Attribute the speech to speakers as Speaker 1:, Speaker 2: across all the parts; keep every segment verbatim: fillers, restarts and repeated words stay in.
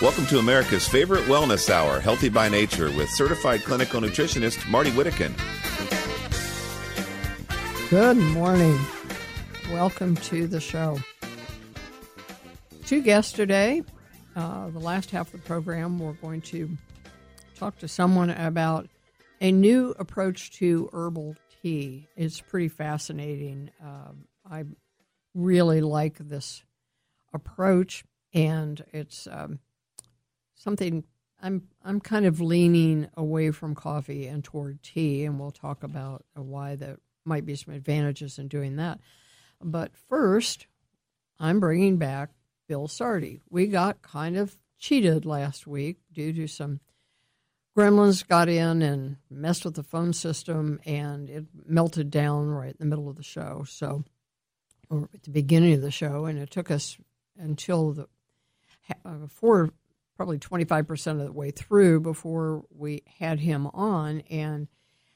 Speaker 1: Welcome to America's favorite wellness hour, Healthy by Nature, with certified clinical nutritionist Marty Whittakin.
Speaker 2: Good morning. Welcome to the show. Two guests today. Uh, the last half of the program, we're going to talk to someone about a new approach to herbal tea. It's pretty fascinating. Uh, I really like this approach, and it's um, something I'm I'm kind of leaning away from coffee and toward tea, and we'll talk about uh, why there might be some advantages in doing that. But first, I'm bringing back Bill Sardi. We got kind of cheated last week due to some gremlins got in and messed with the phone system, and it melted down right in the middle of the show. So, or at the beginning of the show, and it took us until the uh, four. probably twenty-five percent of the way through before we had him on. And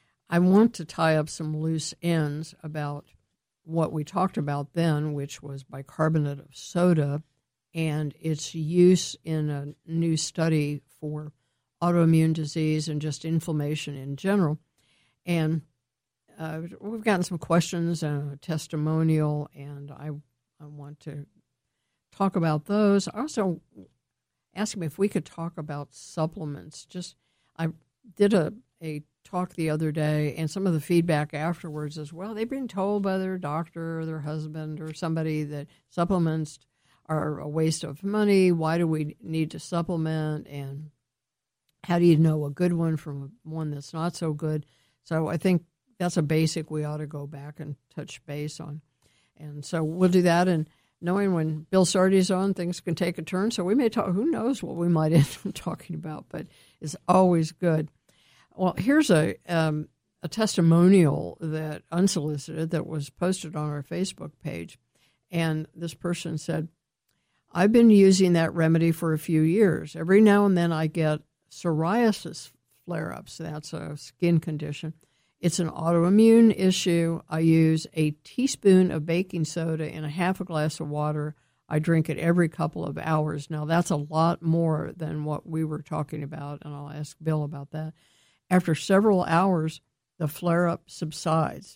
Speaker 2: I want to tie up some loose ends about what we talked about then, which was bicarbonate of soda and its use in a new study for autoimmune disease and just inflammation in general. And uh, we've gotten some questions and a testimonial, and I, I want to talk about those. I also asked him if we could talk about supplements. Just I did a, a talk the other day, and some of the feedback afterwards is, well, they've been told by their doctor or their husband or somebody that supplements are a waste of money. Why do we need to supplement? And how do you know a good one from one that's not so good? So I think that's a basic we ought to go back and touch base on. And so we'll do that. And knowing when Bill Sardi's on, things can take a turn. So we may talk, who knows what we might end up talking about, but it's always good. Well, here's a um, a testimonial that unsolicited that was posted on our Facebook page. And this person said, I've been using that remedy for a few years. Every now and then I get psoriasis flare-ups. That's a skin condition. It's an autoimmune issue. I use a teaspoon of baking soda in a half a glass of water. I drink it every couple of hours. Now, that's a lot more than what we were talking about, and I'll ask Bill about that. After several hours, the flare-up subsides.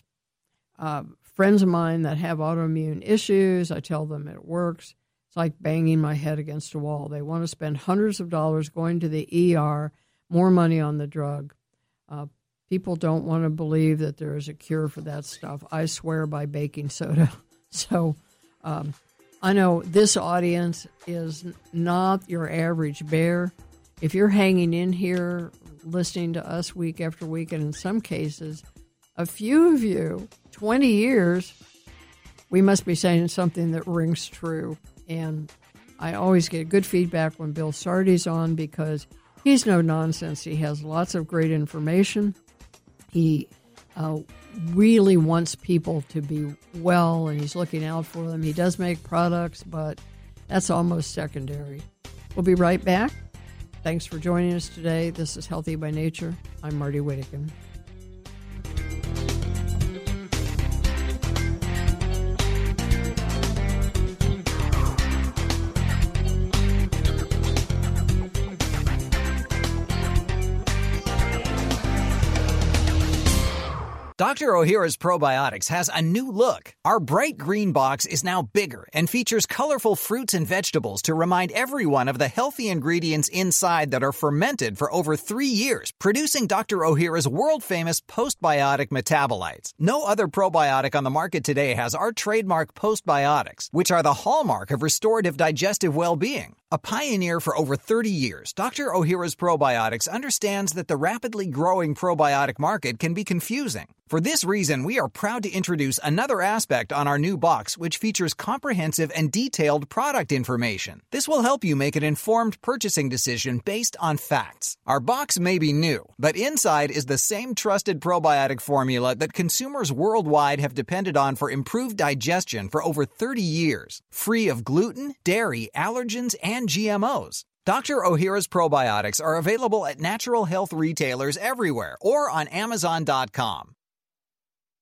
Speaker 2: Uh, friends of mine that have autoimmune issues, I tell them it works. It's like banging my head against a wall. They want to spend hundreds of dollars going to the E R, more money on the drug. Uh, People don't want to believe that there is a cure for that stuff. I swear by baking soda. So um, I know this audience is not your average bear. If you're hanging in here listening to us week after week, and in some cases, a few of you, twenty years, we must be saying something that rings true. And I always get good feedback when Bill Sardi's on because he's no nonsense. He has lots of great information. He uh, really wants people to be well, and he's looking out for them. He does make products, but that's almost secondary. We'll be right back. Thanks for joining us today. This is Healthy by Nature. I'm Marty Whittakin.
Speaker 3: Doctor Ohhira's Probiotics has a new look. Our bright green box is now bigger and features colorful fruits and vegetables to remind everyone of the healthy ingredients inside that are fermented for over three years, producing Doctor Ohhira's world-famous postbiotic metabolites. No other probiotic on the market today has our trademark postbiotics, which are the hallmark of restorative digestive well-being. A pioneer for over thirty years, Doctor Ohhira's Probiotics understands that the rapidly growing probiotic market can be confusing. For this reason, we are proud to introduce another aspect on our new box, which features comprehensive and detailed product information. This will help you make an informed purchasing decision based on facts. Our box may be new, but inside is the same trusted probiotic formula that consumers worldwide have depended on for improved digestion for over thirty years, free of gluten, dairy, allergens, and G M Os. Doctor Ohhira's Probiotics are available at natural health retailers everywhere or on Amazon dot com.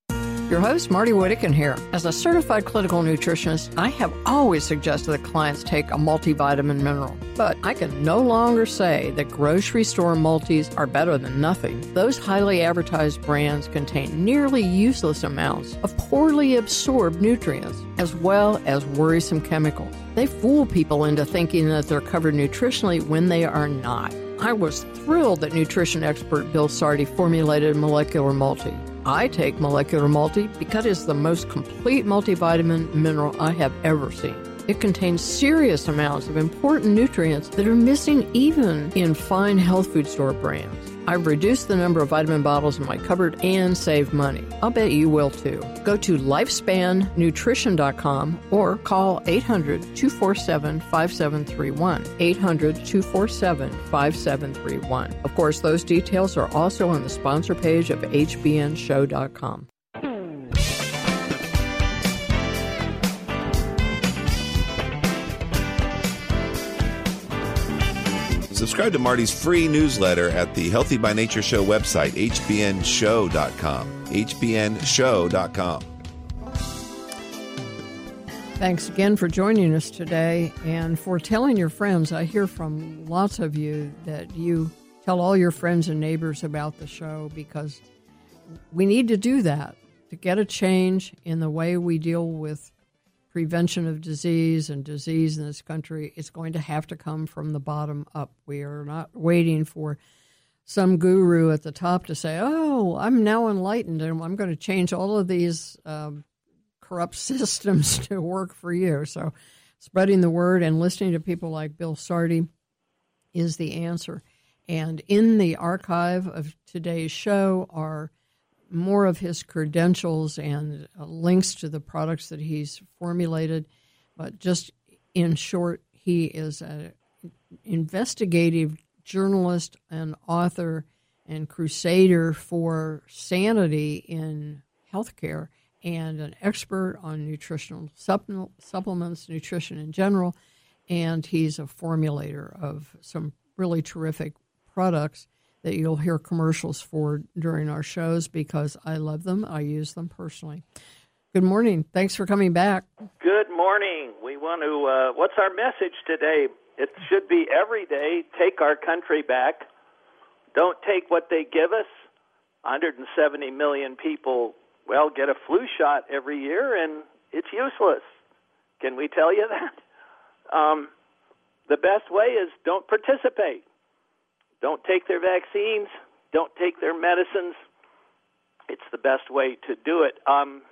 Speaker 2: Your host, Marty Whittakin here. As a certified clinical nutritionist, I have always suggested that clients take a multivitamin mineral. But I can no longer say that grocery store multis are better than nothing. Those highly advertised brands contain nearly useless amounts of poorly absorbed nutrients, as well as worrisome chemicals. They fool people into thinking that they're covered nutritionally when they are not. I was thrilled that nutrition expert Bill Sardi formulated Molecular Multi. I take Molecular Multi because it's the most complete multivitamin mineral I have ever seen. It contains serious amounts of important nutrients that are missing even in fine health food store brands. I've reduced the number of vitamin bottles in my cupboard and saved money. I'll bet you will too. Go to lifespan nutrition dot com or call eight hundred, two four seven, five seven three one. eight hundred, two four seven, five seven three one. Of course, those details are also on the sponsor page of H B N show dot com.
Speaker 1: Subscribe to Marty's free newsletter at the Healthy by Nature Show website, H B N show dot com. H B N show dot com.
Speaker 2: Thanks again for joining us today and for telling your friends. I hear from lots of you that you tell all your friends and neighbors about the show, because we need to do that to get a change in the way we deal with prevention of disease and disease in this country. It's going to have to come from the bottom up. We are not waiting for some guru at the top to say, oh, I'm now enlightened and I'm going to change all of these um, corrupt systems to work for you. So spreading the word and listening to people like Bill Sardi is the answer. And in the archive of today's show are more of his credentials and uh, links to the products that he's formulated. But just in short, he is an investigative journalist and author and crusader for sanity in healthcare, and an expert on nutritional supple- supplements, nutrition in general. And he's a formulator of some really terrific products that you'll hear commercials for during our shows, because I love them. I use them personally. Good morning. Thanks for coming back.
Speaker 4: Good morning. We want to, uh, what's our message today? It should be every day, take our country back. Don't take what they give us. one hundred seventy million people, well, get a flu shot every year, and it's useless. Can we tell you that? Um, the best way is don't participate. Don't take their vaccines. Don't take their medicines. It's the best way to do it. Um,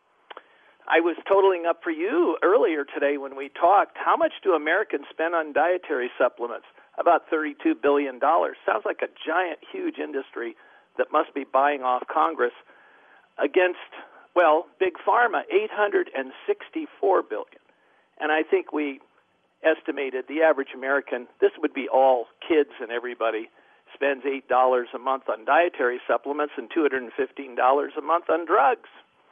Speaker 4: I was totaling up for you earlier today when we talked, how much do Americans spend on dietary supplements? About thirty-two billion dollars. Sounds like a giant, huge industry that must be buying off Congress against, well, Big Pharma, eight hundred sixty-four billion dollars. And I think we estimated the average American, this would be all kids and everybody, spends eight dollars a month on dietary supplements and two hundred fifteen dollars a month on drugs.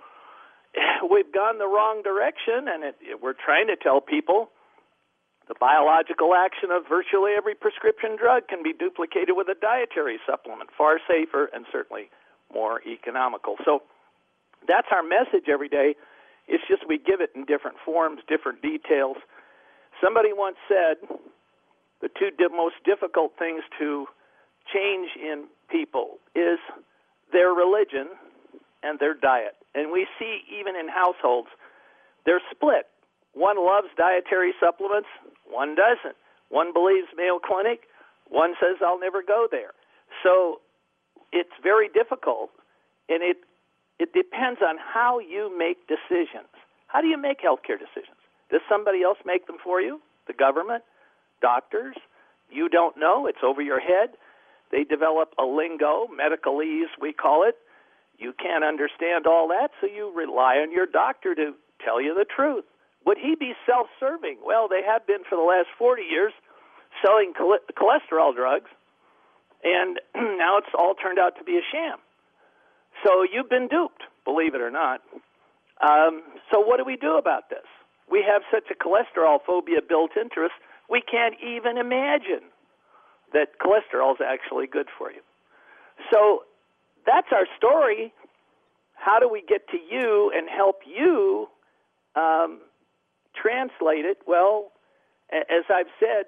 Speaker 4: We've gone the wrong direction, and it, it, we're trying to tell people the biological action of virtually every prescription drug can be duplicated with a dietary supplement, far safer and certainly more economical. So that's our message every day. It's just we give it in different forms, different details. Somebody once said the two di- most difficult things to change in people is their religion and their diet. And we see even in households, they're split. One loves dietary supplements, one doesn't. One believes Mayo Clinic, one says I'll never go there. So it's very difficult, and it it depends on how you make decisions. How do you make healthcare decisions? Does somebody else make them for you? The government? Doctors? You don't know. It's over your head. They develop a lingo, medicalese we call it. You can't understand all that, so you rely on your doctor to tell you the truth. Would he be self-serving? Well, they have been for the last forty years selling cholesterol drugs, and now it's all turned out to be a sham. So you've been duped, believe it or not. Um, so what do we do about this? We have such a cholesterol phobia built into us, we can't even imagine that cholesterol is actually good for you. So that's our story. how do we get to you and help you um, translate it? Well, as I've said,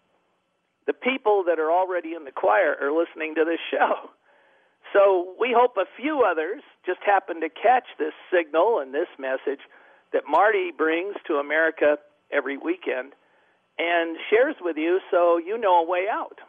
Speaker 4: the people that are already in the choir are listening to this show. So we hope a few others just happen to catch this signal and this message that Marty brings to America every weekend and shares with you, so you know a way out.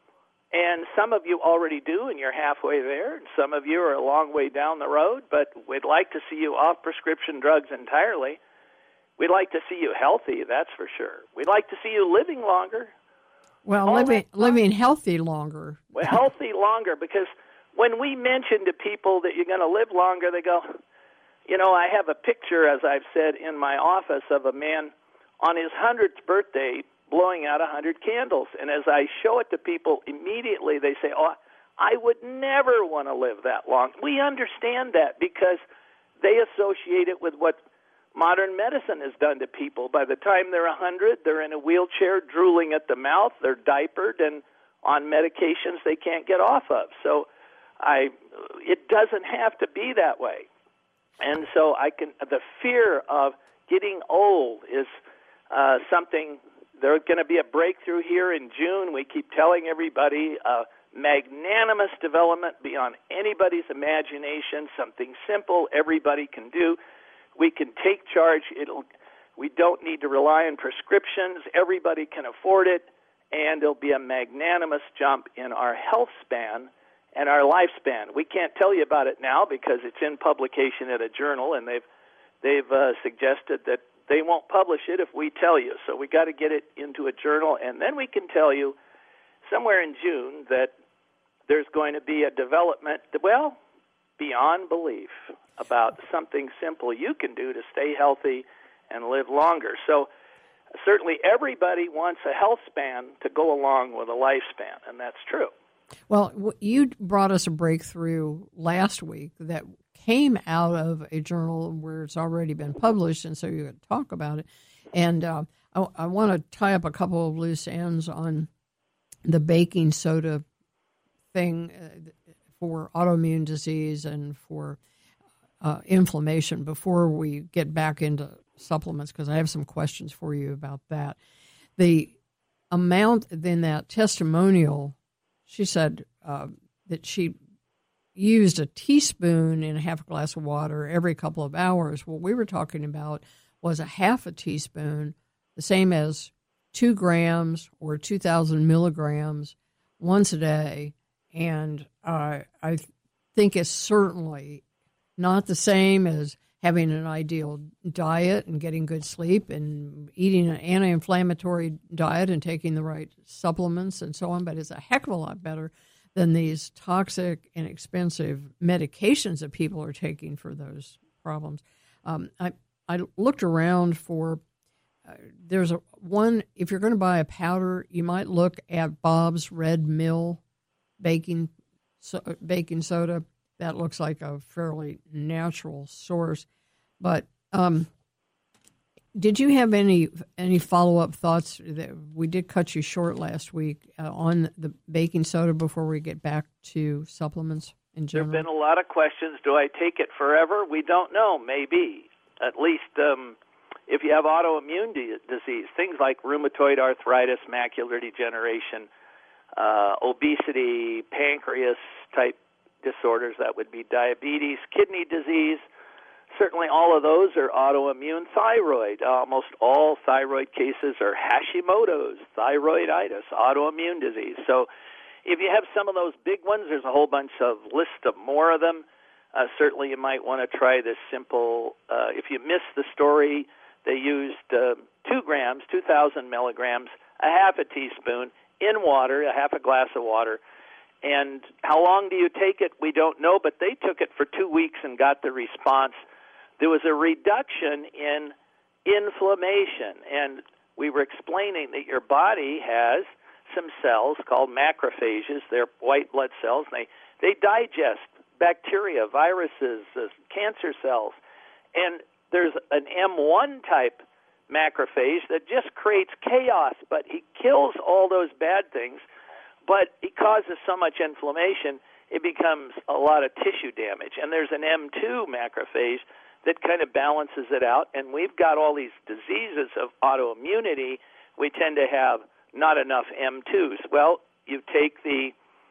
Speaker 4: And some of you already do, and you're halfway there. And some of you are a long way down the road, but we'd like to see you off prescription drugs entirely. We'd like to see you healthy, that's for sure. We'd like to see you living longer.
Speaker 2: Well,
Speaker 4: All
Speaker 2: living living healthy longer.
Speaker 4: Well, healthy longer, because when we mention to people that you're going to live longer, they go, you know, I have a picture, as I've said, in my office of a man on his hundredth birthday blowing out a hundred candles. And as I show it to people, immediately they say, oh, I would never want to live that long. We understand that because they associate it with what modern medicine has done to people. By the time they're a hundred, they're in a wheelchair, drooling at the mouth, they're diapered, and on medications they can't get off of. So I, it doesn't have to be that way. And so I can, the fear of getting old is uh, something. There's going to be a breakthrough here in June. We keep telling everybody uh, magnanimous development beyond anybody's imagination, something simple everybody can do. We can take charge. It'll. We don't need to rely on prescriptions. Everybody can afford it, and there'll be a magnanimous jump in our health span and our lifespan. We can't tell you about it now because it's in publication at a journal, and they've they've uh, suggested that they won't publish it if we tell you. So we got to get it into a journal, and then we can tell you somewhere in June that there's going to be a development, well, beyond belief about something simple you can do to stay healthy and live longer. So certainly everybody wants a health span to go along with a lifespan, and that's true.
Speaker 2: Well, you brought us a breakthrough last week that came out of a journal where it's already been published, and so you could talk about it. And uh, I, I want to tie up a couple of loose ends on the baking soda thing uh, for autoimmune disease and for uh, inflammation before we get back into supplements, because I have some questions for you about that. The amount in that testimonial, she said uh, that she used a teaspoon in a half a glass of water every couple of hours. What we were talking about was a half a teaspoon, the same as two grams or two thousand milligrams once a day. And uh, I think it's certainly not the same as having an ideal diet and getting good sleep and eating an anti-inflammatory diet and taking the right supplements and so on, but it's a heck of a lot better than these toxic and expensive medications that people are taking for those problems. Um, I I looked around for, uh, there's a one, if you're going to buy a powder, you might look at Bob's Red Mill baking so, baking soda. That looks like a fairly natural source. But um, did you have any any follow-up thoughts? That we did cut you short last week uh, on the baking soda before we get back to supplements in general.
Speaker 4: There have been a lot of questions. Do I take it forever? We don't know. Maybe. At least um, if you have autoimmune di- disease, things like rheumatoid arthritis, macular degeneration, uh, obesity, pancreas-type disorders, that would be diabetes, kidney disease. Certainly all of those are autoimmune. Thyroid, almost all thyroid cases are Hashimoto's, thyroiditis, autoimmune disease. So if you have some of those big ones, there's a whole bunch of list of more of them. Uh, certainly you might want to try this simple. Uh, if you missed the story, they used uh, two grams, two thousand milligrams, a half a teaspoon in water, a half a glass of water. And how long do you take it? We don't know, but they took it for two weeks and got the response. There was a reduction in inflammation, and we were explaining that your body has some cells called macrophages. They're white blood cells, and they, they digest bacteria, viruses, uh, cancer cells. And there's an M one type macrophage that just creates chaos, but he kills all those bad things, but he causes so much inflammation, it becomes a lot of tissue damage. And there's an M two macrophage that kind of balances it out. And we've got all these diseases of autoimmunity. We tend to have not enough M twos. Well, you take the,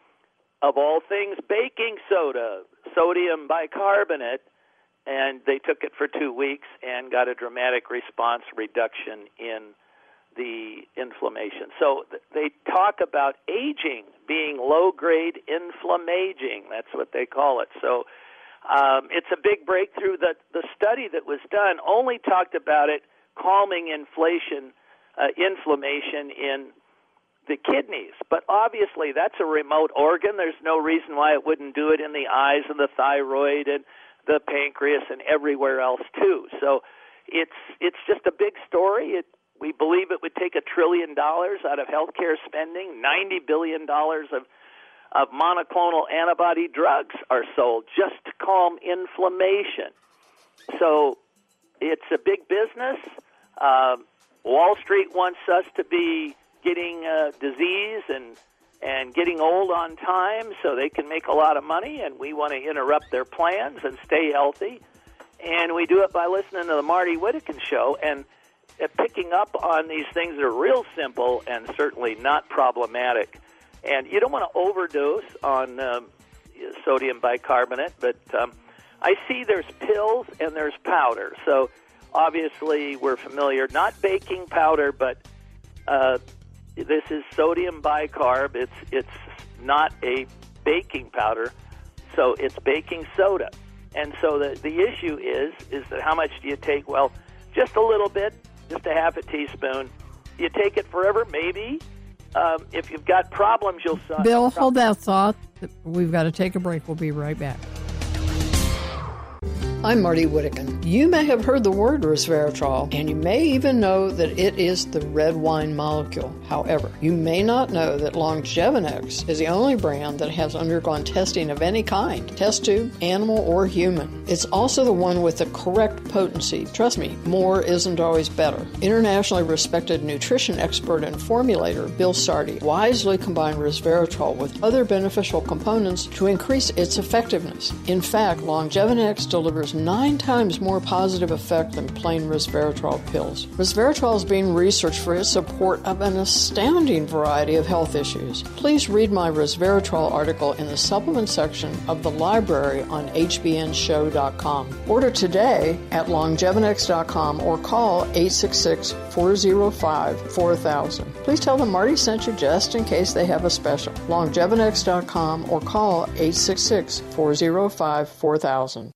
Speaker 4: of all things, baking soda, sodium bicarbonate, and they took it for two weeks and got a dramatic response reduction in the inflammation. So th- they talk about aging being low-grade inflammaging. That's what they call it. So um, it's a big breakthrough. That the study that was done only talked about it calming inflation, uh, inflammation in the kidneys. But obviously that's a remote organ. There's no reason why it wouldn't do it in the eyes and the thyroid and the pancreas and everywhere else too. So it's it's just a big story. It, we believe it would take a trillion dollars out of healthcare spending. ninety billion dollars of, of monoclonal antibody drugs are sold just to calm inflammation. So it's a big business. Uh, Wall Street wants us to be getting uh, disease and and getting old on time so they can make a lot of money, and we want to interrupt their plans and stay healthy. And we do it by listening to the Marty Whittakin Show and uh, picking up on these things that are real simple and certainly not problematic. And you don't want to overdose on um, sodium bicarbonate, but um, I see there's pills and there's powder. So obviously we're familiar, not baking powder, but uh, this is sodium bicarb. It's it's not a baking powder, so it's baking soda. And so the the issue is is that how much do you take? Well, just a little bit, just a half a teaspoon. You take it forever, maybe. Um, if you've got problems, you'll solve.
Speaker 2: Bill, hold that thought. We've got to take a break. We'll be right back. I'm Marty Whittakin. You may have heard the word resveratrol, and you may even know that it is the red wine molecule. However, you may not know that Longevinex is the only brand that has undergone testing of any kind, test tube, animal, or human. It's also the one with the correct potency. Trust me, more isn't always better. Internationally respected nutrition expert and formulator Bill Sardi wisely combined resveratrol with other beneficial components to increase its effectiveness. In fact, Longevinex delivers nine times more positive effect than plain resveratrol pills. Resveratrol is being researched for its support of an astounding variety of health issues. Please read my resveratrol article in the supplement section of the library on H B N show dot com. Order today at longevinex dot com or call eight six six, four oh five, four thousand. Please tell them Marty sent you just in case they have a special. longevinex dot com or call eight six six, four oh five, four thousand.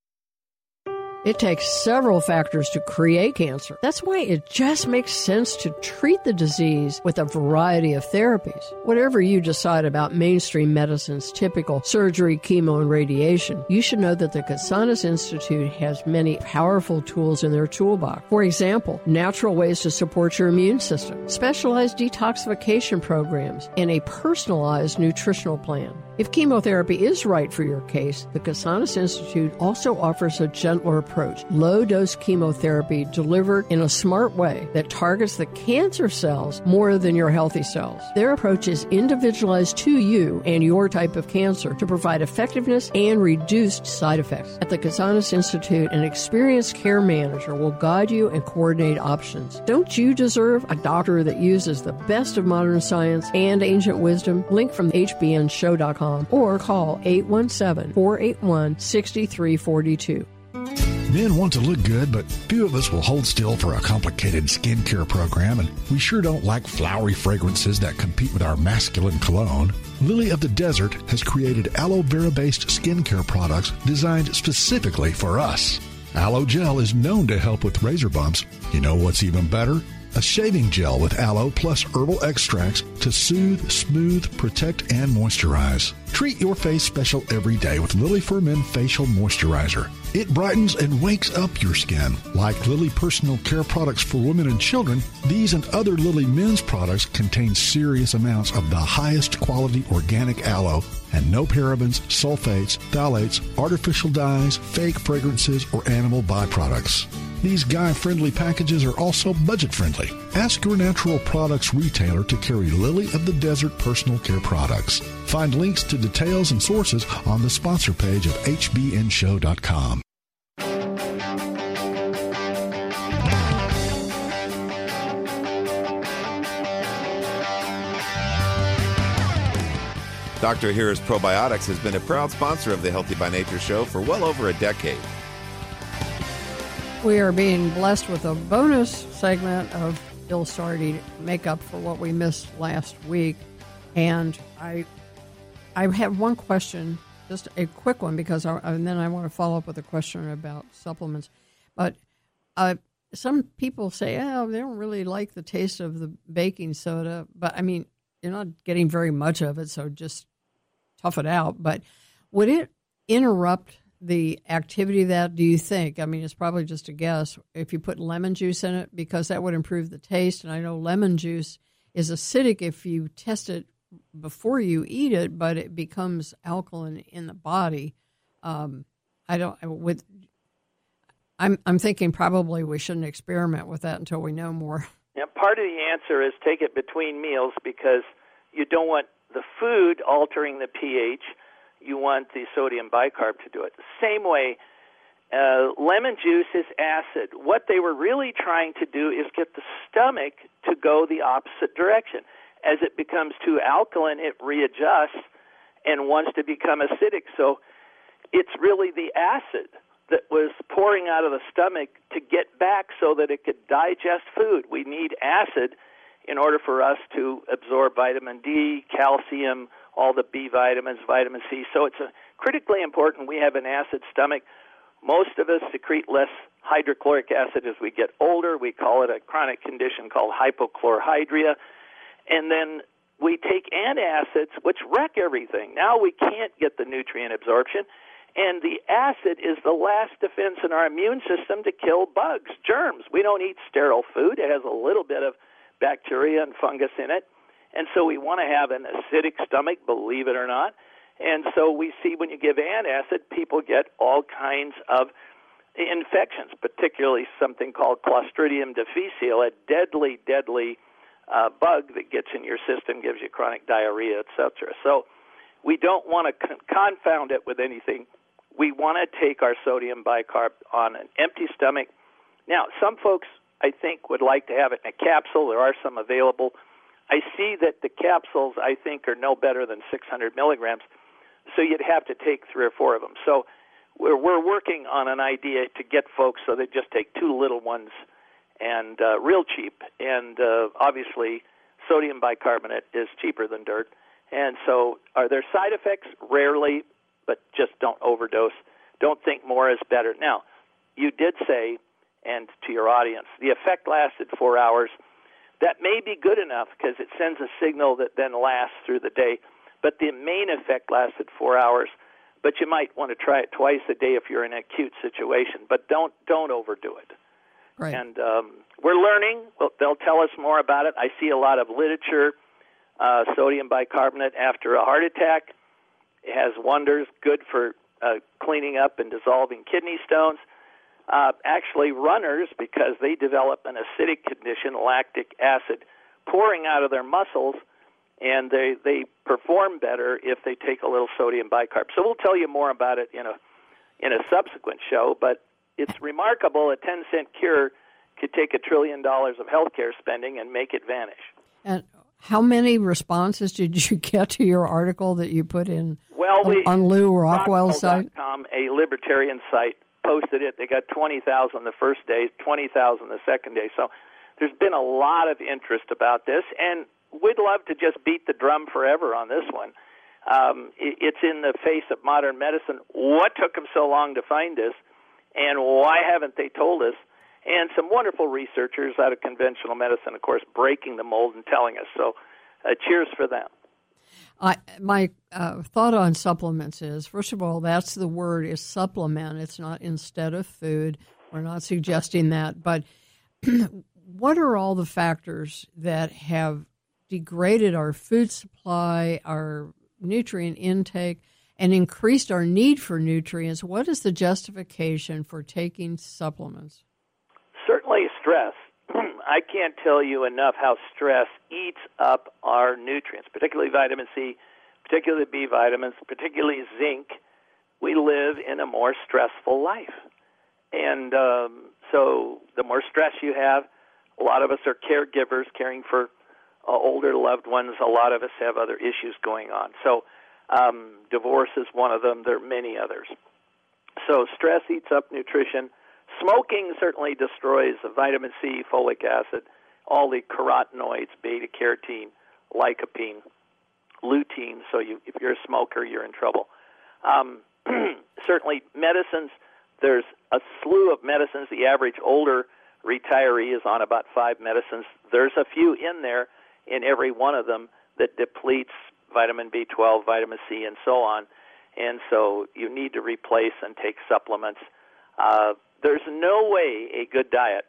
Speaker 2: It takes several factors to create cancer. That's why it just makes sense to treat the disease with a variety of therapies. Whatever you decide about mainstream medicine's typical surgery, chemo, and radiation, you should know that the Casanas Institute has many powerful tools in their toolbox. For example, natural ways to support your immune system, specialized detoxification programs, and a personalized nutritional plan. If chemotherapy is right for your case, the Casanas Institute also offers a gentler approach, low-dose chemotherapy delivered in a smart way that targets the cancer cells more than your healthy cells. Their approach is individualized to you and your type of cancer to provide effectiveness and reduced side effects. At the Casanas Institute, an experienced care manager will guide you and coordinate options. Don't you deserve a doctor that uses the best of modern science and ancient wisdom? Link from H B N show dot com. Or call eight one seven, four eight one, six three four two.
Speaker 5: Men want to look good, but few of us will hold still for a complicated skincare program, and we sure don't like flowery fragrances that compete with our masculine cologne. Lily of the Desert has created aloe vera-based skincare products designed specifically for us. Aloe gel is known to help with razor bumps. You know what's even better? A shaving gel with aloe plus herbal extracts to soothe, smooth, protect, and moisturize. Treat your face special every day with Lily for Men Facial Moisturizer. It brightens and wakes up your skin. Like Lily personal care products for women and children, these and other Lily men's products contain serious amounts of the highest quality organic aloe and no parabens, sulfates, phthalates, artificial dyes, fake fragrances, or animal byproducts. These guy-friendly packages are also budget-friendly. Ask your natural products retailer to carry Lily of the Desert personal care products. Find links to details and sources on the sponsor page of H B N show dot com.
Speaker 1: Doctor Ohhira's Probiotics has been a proud sponsor of the Healthy by Nature show for well over a decade.
Speaker 2: We are being blessed with a bonus segment of Bill Sardi to make up for what we missed last week. And I I have one question, just a quick one, because I, and then I want to follow up with a question about supplements. But uh, some people say, oh, they don't really like the taste of the baking soda. But, I mean, you're not getting very much of it, so just tough it out. But would it interrupt the activity of that, do you think? I mean, it's probably just a guess. If you put lemon juice in it, because that would improve the taste. And I know lemon juice is acidic if you test it before you eat it, but it becomes alkaline in the body. Um, I don't. With I'm I'm thinking probably we shouldn't experiment with that until we know more.
Speaker 4: Yeah, part of the answer is take it between meals, because you don't want the food altering the pH. You want the sodium bicarb to do it. The same way, uh, lemon juice is acid. What they were really trying to do is get the stomach to go the opposite direction. As it becomes too alkaline, it readjusts and wants to become acidic. So it's really the acid that was pouring out of the stomach to get back so that it could digest food. We need acid in order for us to absorb vitamin D, calcium, all the B vitamins, vitamin C. So it's a critically important we have an acid stomach. Most of us secrete less hydrochloric acid as we get older. We call it a chronic condition called hypochlorhydria. And then we take antacids, which wreck everything. Now we can't get the nutrient absorption. And the acid is the last defense in our immune system to kill bugs, germs. We don't eat sterile food. It has a little bit of bacteria and fungus in it. And so we want to have an acidic stomach, believe it or not. And so we see when you give antacid, people get all kinds of infections, particularly something called Clostridium difficile, a deadly, deadly uh, bug that gets in your system, gives you chronic diarrhea, et cetera. So we don't want to con- confound it with anything. We want to take our sodium bicarb on an empty stomach. Now, some folks, I think, would like to have it in a capsule. There are some available. I see that the capsules, I think, are no better than six hundred milligrams, so you'd have to take three or four of them. So we're, we're working on an idea to get folks so they just take two little ones and uh, real cheap. And uh, obviously, sodium bicarbonate is cheaper than dirt. And so are there side effects? Rarely, but just don't overdose. Don't think more is better. Now, you did say, and to your audience, the effect lasted four hours. That may be good enough because it sends a signal that then lasts through the day. But the main effect lasted four hours. But you might want to try it twice a day if you're in an acute situation. But don't don't overdo it.
Speaker 2: Right.
Speaker 4: And um, we're learning. Well, they'll tell us more about it. I see a lot of literature. Uh, sodium bicarbonate after a heart attack. It has wonders, good for uh, cleaning up and dissolving kidney stones. Uh, actually, runners, because they develop an acidic condition, lactic acid, pouring out of their muscles, and they, they perform better if they take a little sodium bicarb. So we'll tell you more about it in a in a subsequent show, but it's remarkable a ten cent cure could take a trillion dollars of healthcare spending and make it vanish.
Speaker 2: And how many responses did you get to your article that you put in
Speaker 4: well, we,
Speaker 2: on Lou Rockwell's site?
Speaker 4: Rockwell dot com, a libertarian site, posted it. They got twenty thousand the first day, twenty thousand the second day. So there's been a lot of interest about this, and we'd love to just beat the drum forever on this one. Um, it, it's in the face of modern medicine. What took them so long to find this, and why haven't they told us? And some wonderful researchers out of conventional medicine, of course, breaking the mold and telling us. So uh, cheers for them.
Speaker 2: I, my uh, thought on supplements is, first of all, that's the word is supplement. It's not instead of food. We're not suggesting that. But what are all the factors that have degraded our food supply, our nutrient intake, and increased our need for nutrients? What is the justification for taking supplements?
Speaker 4: certainly stress. I can't tell you enough how stress eats up our nutrients, particularly vitamin C, particularly B vitamins, particularly zinc. We live in a more stressful life. And um, so the more stress you have, a lot of us are caregivers caring for uh, older loved ones. A lot of us have other issues going on. So um, divorce is one of them. There are many others. So stress eats up nutrition. Smoking certainly destroys the vitamin C, folic acid, all the carotenoids, beta-carotene, lycopene, lutein. So you, if you're a smoker, you're in trouble. Um, certainly medicines, there's a slew of medicines. The average older retiree is on about five medicines. There's a few in there, in every one of them, that depletes vitamin B twelve, vitamin C, and so on. And so you need to replace and take supplements. Uh, there's no way a good diet,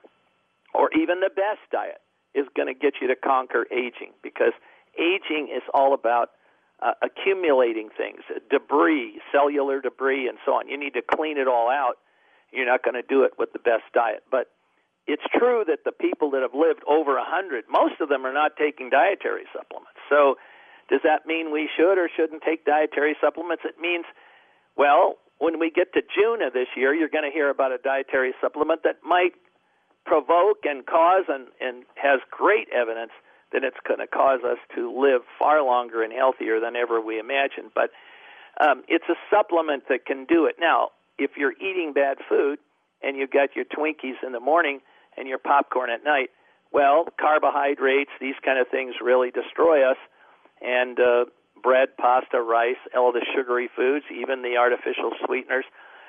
Speaker 4: or even the best diet, is going to get you to conquer aging, because aging is all about uh, accumulating things, debris, cellular debris, and so on. You need to clean it all out. You're not going to do it with the best diet. But it's true that the people that have lived over one hundred, most of them are not taking dietary supplements. So does that mean we should or shouldn't take dietary supplements? It means, well, when we get to June of this year, you're going to hear about a dietary supplement that might provoke and cause and, and has great evidence that it's going to cause us to live far longer and healthier than ever we imagined. But um, it's a supplement that can do it. Now, if you're eating bad food and you've got your Twinkies in the morning and your popcorn at night, well, carbohydrates, these kind of things really destroy us. And uh, bread, pasta, rice, all the sugary foods, even the artificial sweeteners.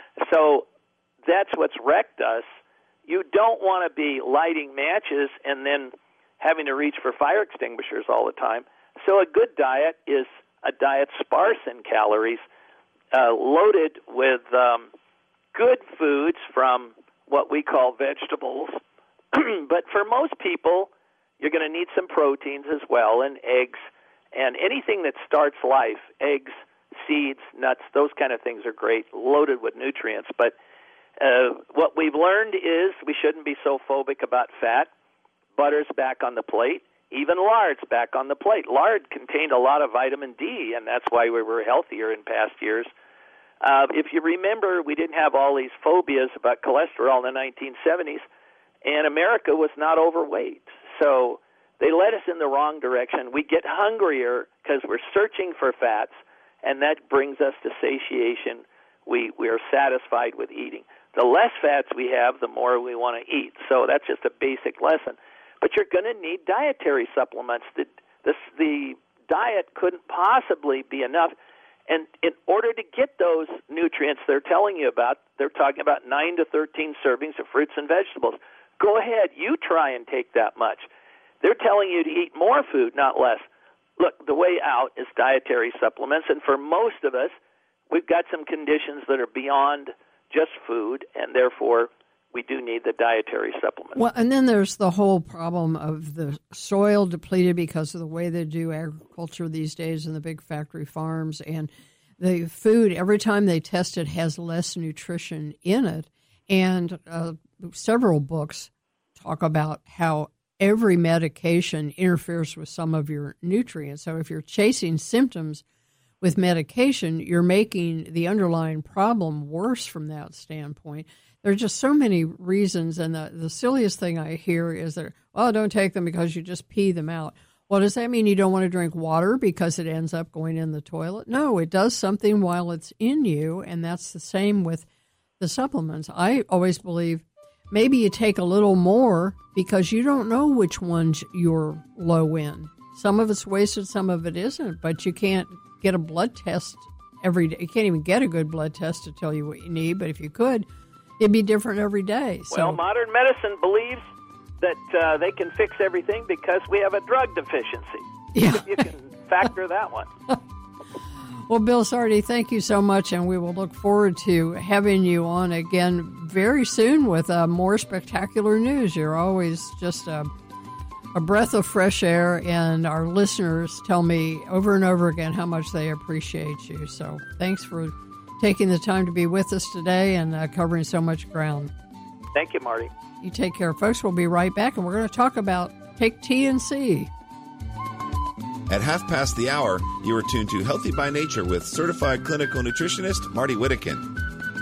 Speaker 4: So that's what's wrecked us. You don't want to be lighting matches and then having to reach for fire extinguishers all the time. So a good diet is a diet sparse in calories, uh, loaded with um, good foods from what we call vegetables. But for most people, you're going to need some proteins as well, and eggs, and anything that starts life, eggs, seeds, nuts, those kind of things are great, loaded with nutrients. But uh, what we've learned is we shouldn't be so phobic about fat. Butter's back on the plate. Even lard's back on the plate. Lard contained a lot of vitamin D, and that's why we were healthier in past years. Uh, if you remember, we didn't have all these phobias about cholesterol in the nineteen seventies, and America was not overweight. So they led us in the wrong direction. We get hungrier because we're searching for fats, and that brings us to satiation. We, we are satisfied with eating. The less fats we have, the more we want to eat. So that's just a basic lesson. But you're going to need dietary supplements. The, the, the diet couldn't possibly be enough. And in order to get those nutrients they're telling you about, they're talking about nine to thirteen servings of fruits and vegetables. Go ahead, you try and take that much. They're telling you to eat more food, not less. Look, the way out is dietary supplements, and for most of us, we've got some conditions that are beyond just food, and therefore we do need the dietary supplements.
Speaker 2: Well, and then there's the whole problem of the soil depleted because of the way they do agriculture these days in the big factory farms, and the food, every time they test it, has less nutrition in it. And uh, several books talk about how every medication interferes with some of your nutrients. So if you're chasing symptoms with medication, you're making the underlying problem worse from that standpoint. There are just so many reasons, and the, the silliest thing I hear is that, well, don't take them because you just pee them out. Well, does that mean you don't want to drink water because it ends up going in the toilet? No, it does something while it's in you, and that's the same with the supplements. I always believe maybe you take a little more because you don't know which ones you're low in. Some of it's wasted, some of it isn't, but you can't get a blood test every day. You can't even get a good blood test to tell you what you need, but if you could, it'd be different every day. So,
Speaker 4: well, modern medicine believes that uh, they can fix everything because we have a drug deficiency.
Speaker 2: Yeah.
Speaker 4: If you can factor that one.
Speaker 2: Well, Bill Sardi, thank you so much, and we will look forward to having you on again very soon with uh, more spectacular news. You're always just a, a breath of fresh air, and our listeners tell me over and over again how much they appreciate you. So thanks for taking the time to be with us today and uh, covering so much ground.
Speaker 4: Thank you, Marty.
Speaker 2: You take care, folks. We'll be right back, and we're going to talk about take T and C.
Speaker 1: At half past the hour, you are tuned to Healthy by Nature with certified clinical nutritionist Marty Whittakin.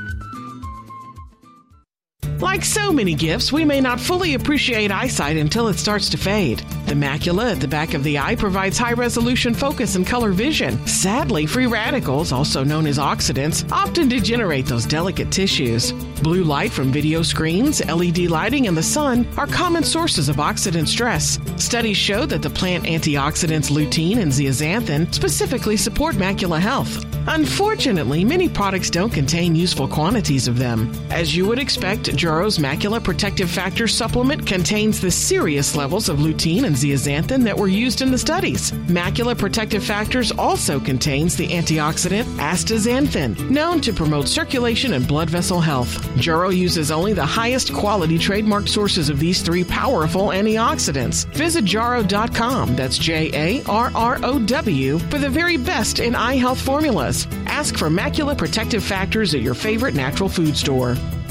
Speaker 6: Like so many gifts, we may not fully appreciate eyesight until it starts to fade. The macula at the back of the eye provides high-resolution focus and color vision. Sadly, free radicals, also known as oxidants, often degenerate those delicate tissues. Blue light from video screens, L E D lighting, and the sun are common sources of oxidant stress. Studies show that the plant antioxidants lutein and zeaxanthin specifically support macula health. Unfortunately, many products don't contain useful quantities of them. As you would expect, Juro's Macula Protective Factor supplement contains the serious levels of lutein and zeaxanthin that were used in the studies. Macula Protective Factors also contains the antioxidant astaxanthin, known to promote circulation and blood vessel health. Juro uses only the highest quality trademark sources of these three powerful antioxidants. Visit Jarrow dot com, that's J A R R O W, for the very best in eye health formulas. Ask for Macula Protective Factors at your favorite natural food store.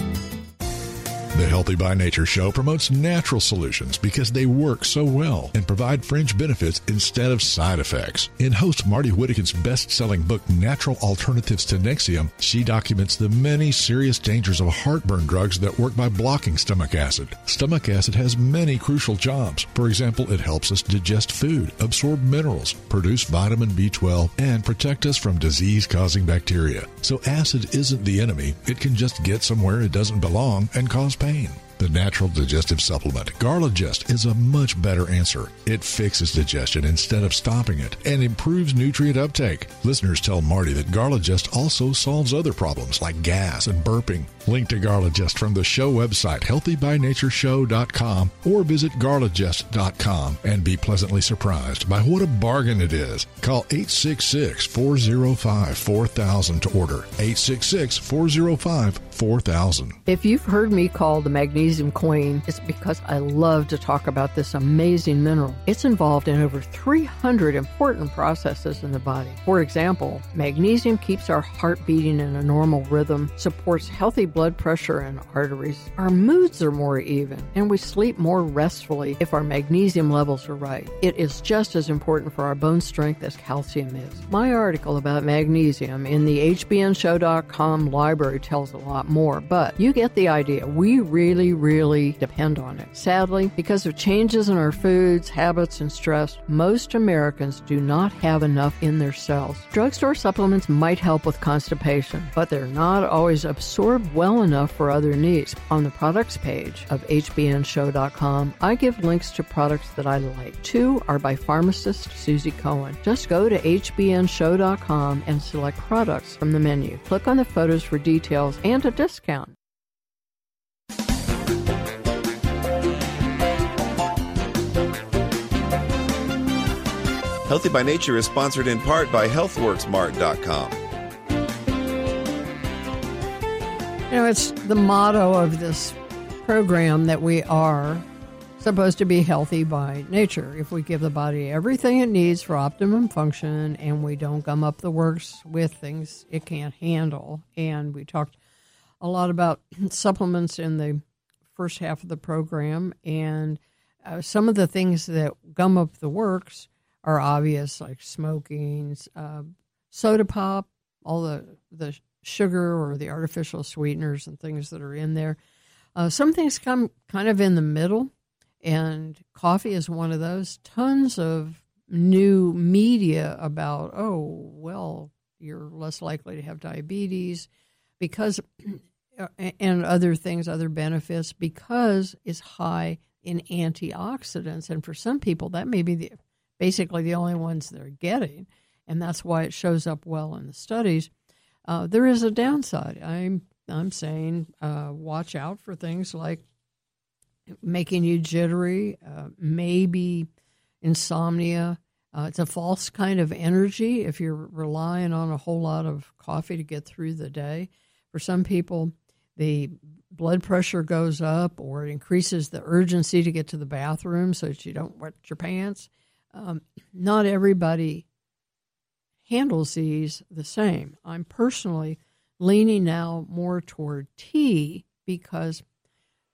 Speaker 5: The Healthy by Nature show promotes natural solutions because they work so well and provide fringe benefits instead of side effects. In host Marty Whittakin's best-selling book, Natural Alternatives to Nexium, she documents the many serious dangers of heartburn drugs that work by blocking stomach acid. Stomach acid has many crucial jobs. For example, it helps us digest food, absorb minerals, produce vitamin B twelve, and protect us from disease-causing bacteria. So acid isn't the enemy. It can just get somewhere it doesn't belong and cause pain. The natural digestive supplement, Garligest, is a much better answer. It fixes digestion instead of stopping it and improves nutrient uptake. Listeners tell Marty that Garligest also solves other problems like gas and burping. Link to Garligest from the show website, healthy by nature show dot com, or visit garligest dot com and be pleasantly surprised by what a bargain it is. Call eight six six, four oh five, four thousand to order. eight six six, four oh five, four thousand.
Speaker 2: If you've heard me call the Magnesium Queen, it's because I love to talk about this amazing mineral. It's involved in over three hundred important processes in the body. For example, magnesium keeps our heart beating in a normal rhythm, supports healthy blood pressure and arteries. Our moods are more even, and we sleep more restfully if our magnesium levels are right. It is just as important for our bone strength as calcium is. My article about magnesium in the H B N show dot com library tells a lot more, but you get the idea. We really, really depend on it. Sadly, because of changes in our foods, habits, and stress, most Americans do not have enough in their cells. Drugstore supplements might help with constipation, but they're not always absorbed well enough for other needs. On the products page of H B N show dot com, I give links to products that I like. Two are by pharmacist Susie Cohen. Just go to H B N show dot com and select products from the menu. Click on the photos for details and a discount.
Speaker 1: Healthy by Nature is sponsored in part by health works mart dot com.
Speaker 2: You know, it's the motto of this program that we are supposed to be healthy by nature. If we give the body everything it needs for optimum function and we don't gum up the works with things it can't handle. And we talked a lot about supplements in the first half of the program, and uh, some of the things that gum up the works are obvious, like smoking, uh, soda pop, all the, the sugar or the artificial sweeteners and things that are in there. Uh, some things come kind of in the middle, and coffee is one of those. Tons of new media about, oh, well, you're less likely to have diabetes because, and other things, other benefits, because it's high in antioxidants. And for some people, that may be the basically the only ones they're getting, and that's why it shows up well in the studies. Uh, there is a downside. I'm I'm saying uh, watch out for things like making you jittery, uh, maybe insomnia. Uh, it's a false kind of energy if you're relying on a whole lot of coffee to get through the day. For some people, the blood pressure goes up, or it increases the urgency to get to the bathroom so that you don't wet your pants. Um, not everybody handles these the same. I'm personally leaning now more toward tea because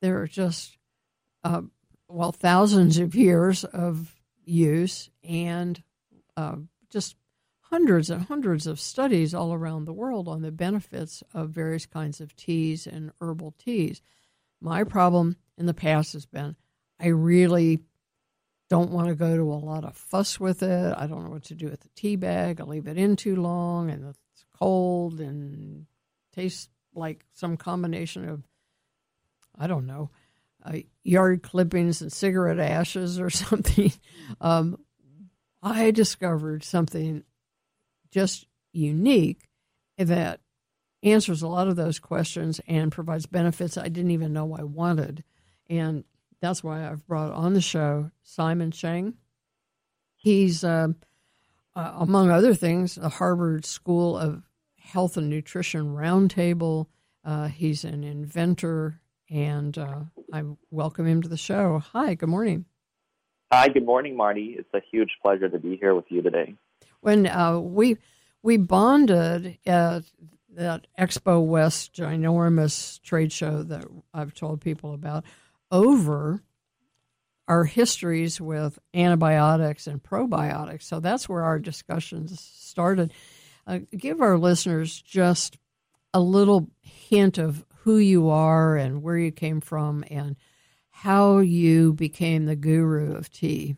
Speaker 2: there are just, uh, well, thousands of years of use and uh, just hundreds and hundreds of studies all around the world on the benefits of various kinds of teas and herbal teas. My problem in the past has been I really don't want to go to a lot of fuss with it. I don't know what to do with the tea bag. I leave it in too long, and it's cold and tastes like some combination of, I don't know, uh, yard clippings and cigarette ashes or something. Um, I discovered something just unique that answers a lot of those questions and provides benefits I didn't even know I wanted. And that's why I've brought on the show Simon Cheng. He's, uh, uh, among other things, the Harvard School of Health and Nutrition Roundtable. Uh, he's an inventor, and uh, I welcome him to the show. Hi, good morning.
Speaker 7: Hi, good morning, Marty. It's a huge pleasure to be here with you today.
Speaker 2: When uh, we we bonded at that Expo West ginormous trade show that I've told people about over our histories with antibiotics and probiotics. So that's where our discussions started. Uh, give our listeners just a little hint of who you are and where you came from and how you became the guru of tea.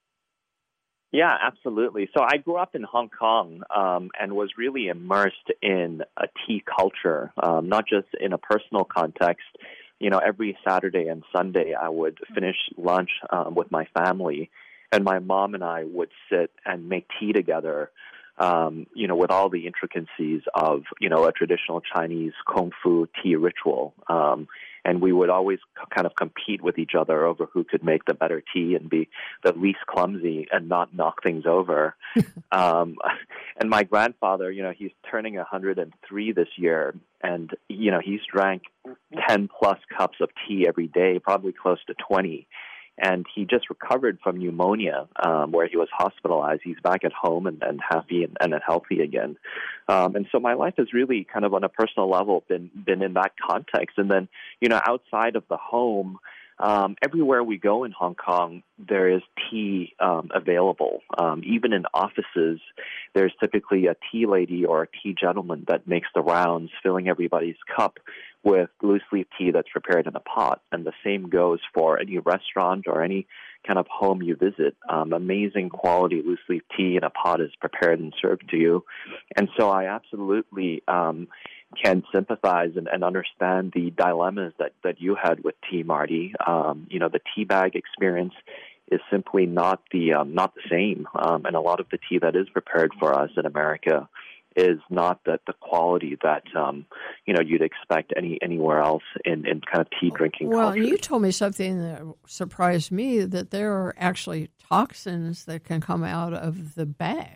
Speaker 7: Yeah, absolutely. So I grew up in Hong Kong um, and was really immersed in a tea culture, um, not just in a personal context. You know, every Saturday and Sunday I would finish lunch um, with my family, and my mom and I would sit and make tea together, um, you know, with all the intricacies of, you know, a traditional Chinese Kung Fu tea ritual. Um, and we would always kind of compete with each other over who could make the better tea and be the least clumsy and not knock things over. um, and my grandfather, you know, he's turning one hundred three this year, and, you know, he's drank ten plus cups of tea every day, probably close to twenty. And he just recovered from pneumonia, um, where he was hospitalized. He's back at home and, and happy and, and healthy again. Um, and so my life has really kind of on a personal level been, been in that context. And then, you know, outside of the home, um, everywhere we go in Hong Kong, there is tea um, available. Um, even in offices, there's typically a tea lady or a tea gentleman that makes the rounds, filling everybody's cup with loose leaf tea that's prepared in a pot. And the same goes for any restaurant or any kind of home you visit. Um, amazing quality loose leaf tea in a pot is prepared and served to you. And so I absolutely um, can sympathize and, and understand the dilemmas that, that you had with tea, Marty. Um, you know, the tea bag experience is simply not the um, not the same. Um, and a lot of the tea that is prepared for us in America is not that the quality that um, you know you'd expect any anywhere else in, in kind of tea drinking
Speaker 2: well,
Speaker 7: culture.
Speaker 2: Well, you told me something that surprised me, that there are actually toxins that can come out of the bag.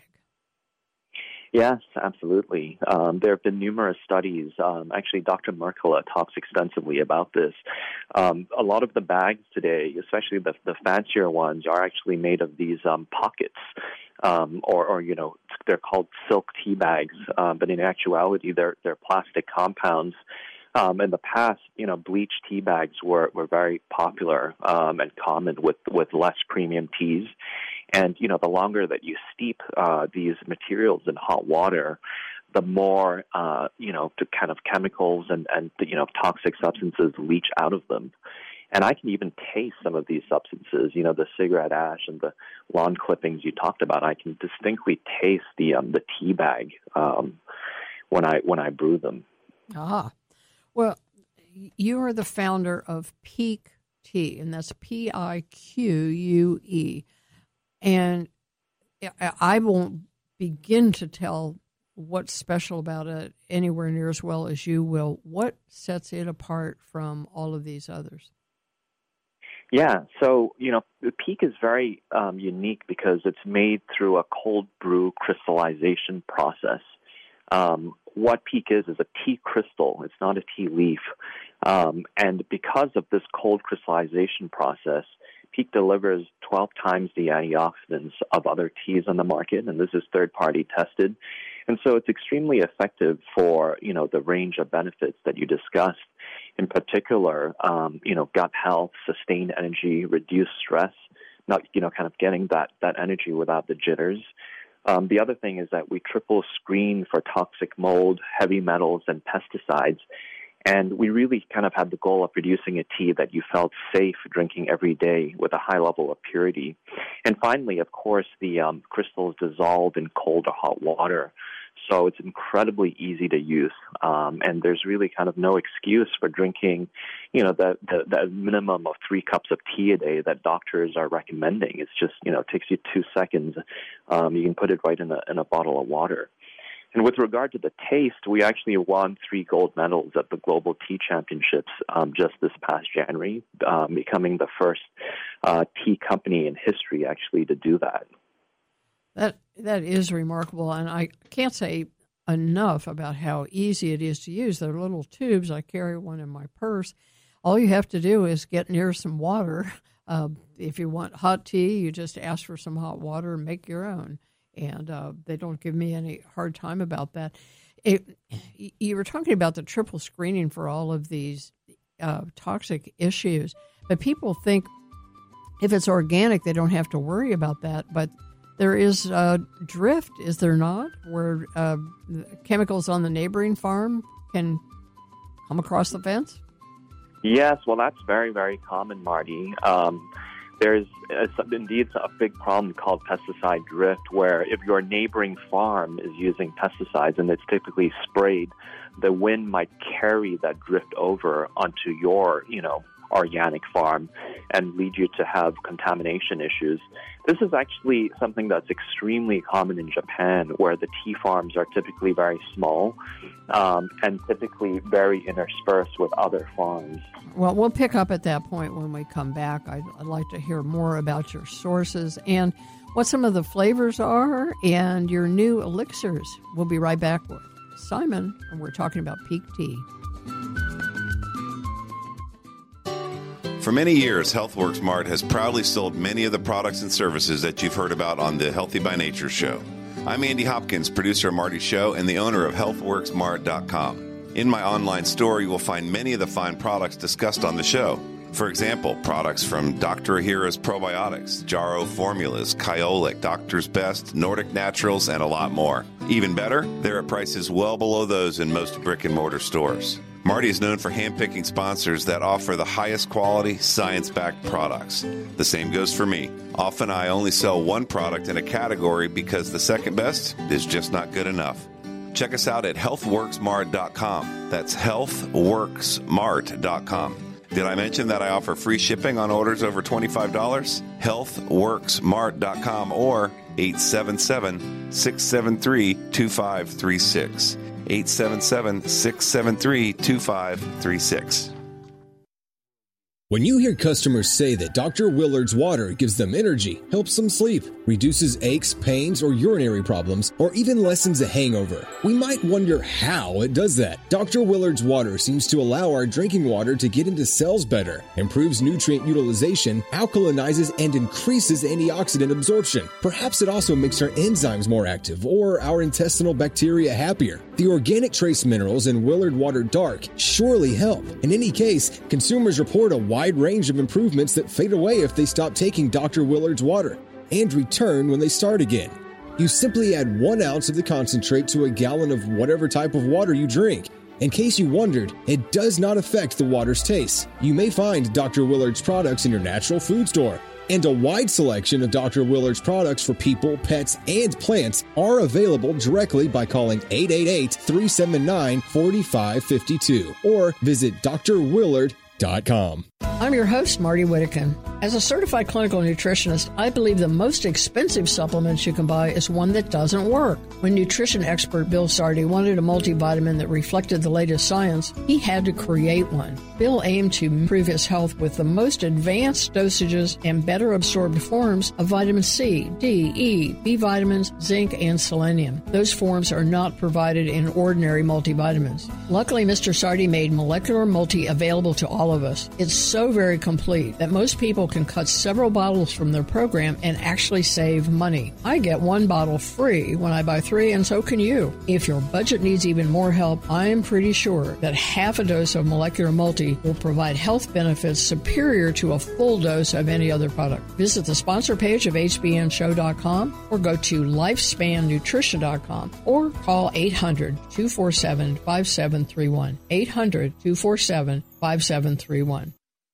Speaker 7: Yes, absolutely. Um, there have been numerous studies. Um, actually, Doctor Mercola talks extensively about this. Um, a lot of the bags today, especially the, the fancier ones, are actually made of these um, pockets, um, or, or, you know, they're called silk tea bags. Um, but in actuality, they're, they're plastic compounds. Um, in the past, you know, bleached tea bags were, were very popular um, and common with, with less premium teas. And, you know, the longer that you steep uh, these materials in hot water, the more, uh, you know, the kind of chemicals and, and, you know, toxic substances leach out of them. And I can even taste some of these substances, you know, the cigarette ash and the lawn clippings you talked about. I can distinctly taste the um, the tea bag um, when I when I brew them.
Speaker 2: Ah, well, you are the founder of Pique Tea, and that's P I Q U E. And I won't begin to tell what's special about it anywhere near as well as you will. What sets it apart from all of these others?
Speaker 7: Yeah, so, you know, the Pique is very um, unique because it's made through a cold brew crystallization process. Um, what Pique is is a tea crystal. It's not a tea leaf. Um, and because of this cold crystallization process, Pique delivers twelve times the antioxidants of other teas on the market, and this is third-party tested. And so it's extremely effective for, you know, the range of benefits that you discussed. in particular, um, you know, gut health, sustained energy, reduced stress, not, you know, kind of getting that, that energy without the jitters. Um, the other thing is that we triple screen for toxic mold, heavy metals, and pesticides. And we really kind of had the goal of producing a tea that you felt safe drinking every day with a high level of purity. And finally, of course, the um, crystals dissolve in cold or hot water. So it's incredibly easy to use. Um, and there's really kind of no excuse for drinking, you know, the, the, the minimum of three cups of tea a day that doctors are recommending. It's just, you know, it takes you two seconds. Um, you can put it right in a, in a bottle of water. And with regard to the taste, we actually won three gold medals at the Global Tea Championships um, just this past January, um, becoming the first uh, tea company in history actually to do that.
Speaker 2: That that is remarkable, and I can't say enough about how easy it is to use. They're little tubes. I carry one in my purse. All you have to do is get near some water. Uh, if you want hot tea, you just ask for some hot water and make your own. And uh, they don't give me any hard time about that. It, you were talking about the triple screening for all of these uh, toxic issues, but people think if it's organic, they don't have to worry about that. But there is uh, drift, is there not, where uh, chemicals on the neighboring farm can come across the fence?
Speaker 7: Yes, well, that's very, very common, Marty. Um, There's uh, indeed a big problem called pesticide drift, where if your neighboring farm is using pesticides and it's typically sprayed, the wind might carry that drift over onto your, you know, organic farm and lead you to have contamination issues. This is actually something that's extremely common in Japan, where the tea farms are typically very small um, and typically very interspersed with other farms.
Speaker 2: Well, we'll pick up at that point when we come back. I'd, I'd like to hear more about your sources and what some of the flavors are and your new elixirs. We'll be right back with Simon, and we're talking about Peak Tea.
Speaker 1: For many years, HealthWorks Mart has proudly sold many of the products and services that you've heard about on the Healthy by Nature show. I'm Andy Hopkins, producer of Marty's show and the owner of health works mart dot com. In my online store, you will find many of the fine products discussed on the show. For example, products from Doctor Ahira's Probiotics, Jarrow Formulas, Kyolic, Doctor's Best, Nordic Naturals, and a lot more. Even better, they're at prices well below those in most brick-and-mortar stores. Marty is known for handpicking sponsors that offer the highest quality, science-backed products. The same goes for me. Often I only sell one product in a category because the second best is just not good enough. Check us out at health works mart dot com. That's health works mart dot com. Did I mention that I offer free shipping on orders over twenty-five dollars? health works mart dot com or eight seven seven, six seven three, two five three six. eight seven seven, six seven three, two five three six.
Speaker 8: When you hear customers say that Doctor Willard's water gives them energy, helps them sleep, reduces aches, pains, or urinary problems, or even lessens a hangover, we might wonder how it does that. Doctor Willard's water seems to allow our drinking water to get into cells better, improves nutrient utilization, alkalinizes, and increases antioxidant absorption. Perhaps it also makes our enzymes more active or our intestinal bacteria happier. The organic trace minerals in Willard Water Dark surely help. In any case, consumers report a wide range of improvements that fade away if they stop taking Doctor Willard's water and return when they start again. You simply add one ounce of the concentrate to a gallon of whatever type of water you drink. In case you wondered, it does not affect the water's taste. You may find Doctor Willard's products in your natural food store. And a wide selection of Doctor Willard's products for people, pets, and plants are available directly by calling eight eight eight, three seven nine, four five five two or visit d r willard dot com.
Speaker 2: I'm your host, Marty Whittakin. As a certified clinical nutritionist, I believe the most expensive supplements you can buy is one that doesn't work. When nutrition expert Bill Sardi wanted a multivitamin that reflected the latest science, he had to create one. Bill aimed to improve his health with the most advanced dosages and better absorbed forms of vitamin C, D, E, B vitamins, zinc, and selenium. Those forms are not provided in ordinary multivitamins. Luckily, Mister Sardi made Molecular Multi available to all of us. It's so very complete that most people can cut several bottles from their program and actually save money. I get one bottle free when I buy three, and so can you. If your budget needs even more help, I am pretty sure that half a dose of Molecular Multi will provide health benefits superior to a full dose of any other product. Visit the sponsor page of H B N show dot com or go to lifespan nutrition dot com or call eight hundred, two four seven, five seven three one. eight hundred, two four seven, five seven three one.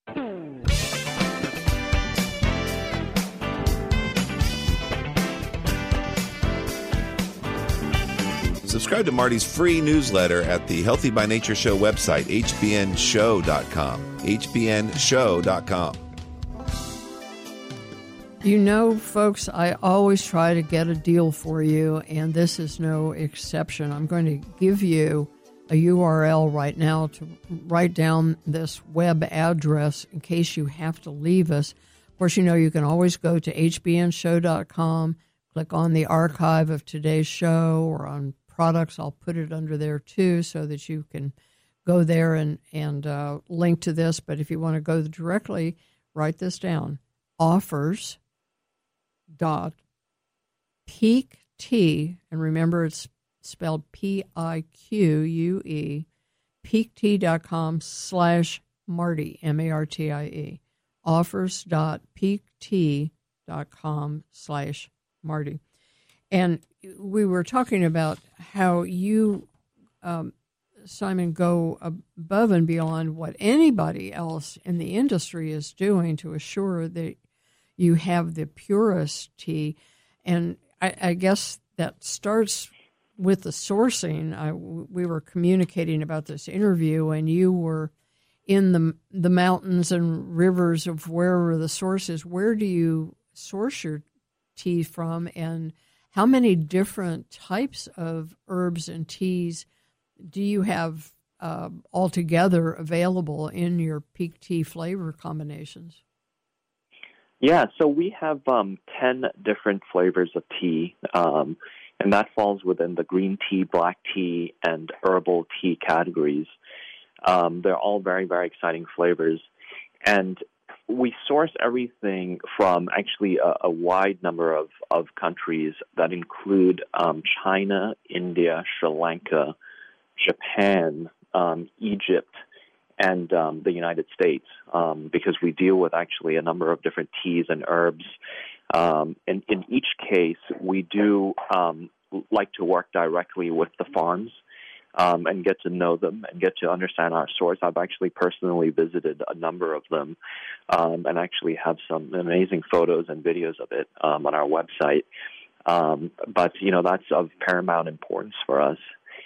Speaker 1: Subscribe to Marty's free newsletter at the Healthy by Nature Show website, H B N show dot com. H B N show dot com.
Speaker 2: You know, folks, I always try to get a deal for you, and this is no exception. I'm going to give you a U R L right now to write down this web address in case you have to leave us. Of course, you know, you can always go to H B N show dot com, click on the archive of today's show or on products. I'll put it under there too so that you can go there and, and uh, link to this. But if you want to go directly, write this down. Offers dot peak tea, and remember it's spelled P I Q U E, peaktea dot com slash Marty, M A R T I E. Offers dot peaktea dot com slash Marty. And we were talking about how you, um, Simon, go above and beyond what anybody else in the industry is doing to assure that you have the purest tea. And I, I guess that starts with the sourcing. I, we were communicating about this interview, and you were in the the mountains and rivers of wherever the source is. Where do you source your tea from, and how many different types of herbs and teas do you have uh, altogether available in your Peak Tea flavor combinations?
Speaker 7: Yeah, so we have um, ten different flavors of tea, um, and that falls within the green tea, black tea, and herbal tea categories. Um, they're all very, very exciting flavors. And we source everything from actually a, a wide number of, of countries that include um, China, India, Sri Lanka, Japan, um, Egypt, and um, the United States, um, because we deal with actually a number of different teas and herbs. Um, and in each case, we do um, like to work directly with the farms um, and get to know them and get to understand our source. I've actually personally visited a number of them um, and actually have some amazing photos and videos of it um, on our website. Um, but, you know, that's of paramount importance for us.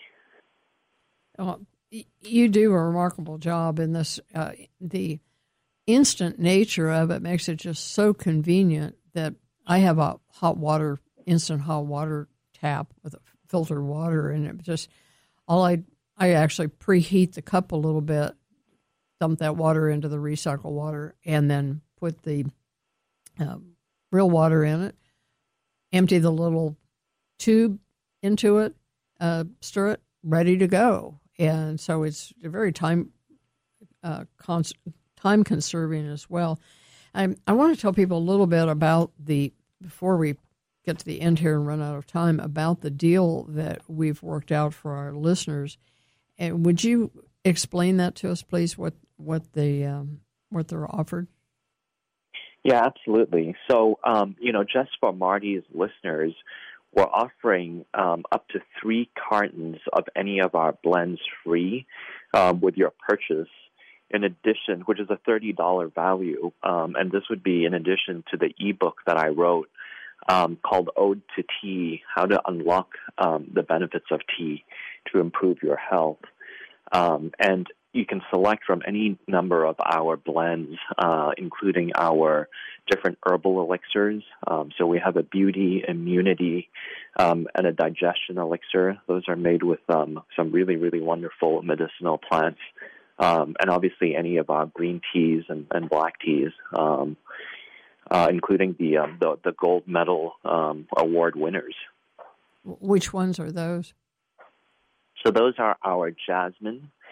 Speaker 2: Oh. You do a remarkable job in this. Uh, the instant nature of it makes it just so convenient that I have a hot water, instant hot water tap with filtered water, and it just all I I actually preheat the cup a little bit, dump that water into the recycled water, and then put the uh, real water in it, empty the little tube into it, uh, stir it, ready to go. And so it's very time uh, cons- time conserving as well. I, I want to tell people a little bit about the, before we get to the end here and run out of time, about the deal that we've worked out for our listeners. And would you explain that to us, please, what, what, the, um, what they're offered?
Speaker 7: Yeah, absolutely. So, um, you know, just for Marty's listeners, we're offering um, up to three cartons of any of our blends free um, with your purchase, in addition, which is a thirty dollars value. Um, and this would be in addition to the ebook that I wrote um, called Ode to Tea, How to Unlock um, the Benefits of Tea to Improve Your Health. Um, and you can select from any number of our blends, uh, including our different herbal elixirs. Um, so we have a beauty, immunity, um, and a digestion elixir. Those are made with um, some really, really wonderful medicinal plants. Um, and obviously any of our green teas and, and black teas, um, uh, including the, um, the the gold medal um, award winners.
Speaker 2: Which ones are those?
Speaker 7: So those are our jasmine,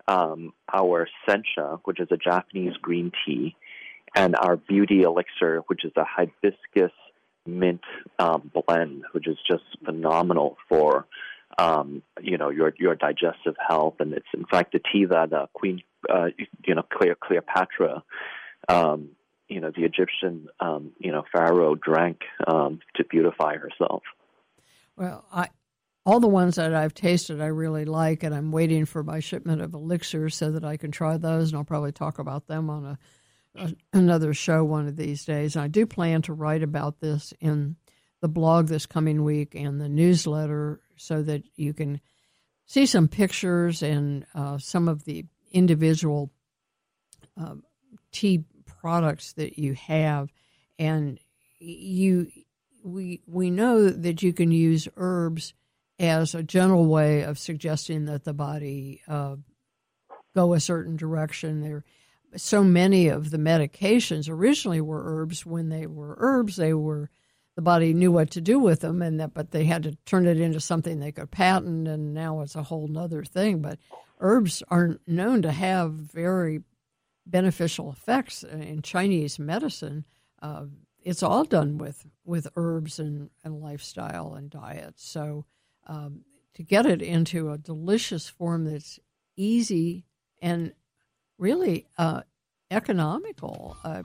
Speaker 7: um, our sencha, which is a Japanese green tea, and our beauty elixir, which is a hibiscus mint um, blend, which is just phenomenal for um, you know your your digestive health. And it's in fact the tea that uh, Queen uh, you know Cleopatra, um, you know the Egyptian um, you know pharaoh drank um, to beautify herself.
Speaker 2: Well, I. All the ones that I've tasted I really like, and I'm waiting for my shipment of elixirs so that I can try those, and I'll probably talk about them on a, a another show one of these days. And I do plan to write about this in the blog this coming week and the newsletter so that you can see some pictures and uh, some of the individual uh, tea products that you have. And you, we we know that you can use herbs as a general way of suggesting that the body uh, go a certain direction. There, so many of the medications originally were herbs. When they were herbs, they were the body knew what to do with them, and that, but they had to turn it into something they could patent, and now it's a whole nother thing. But herbs are known to have very beneficial effects in Chinese medicine. Uh, it's all done with, with herbs and, and lifestyle and diet. So Um, to get it into a delicious form that's easy and really uh, economical. Uh,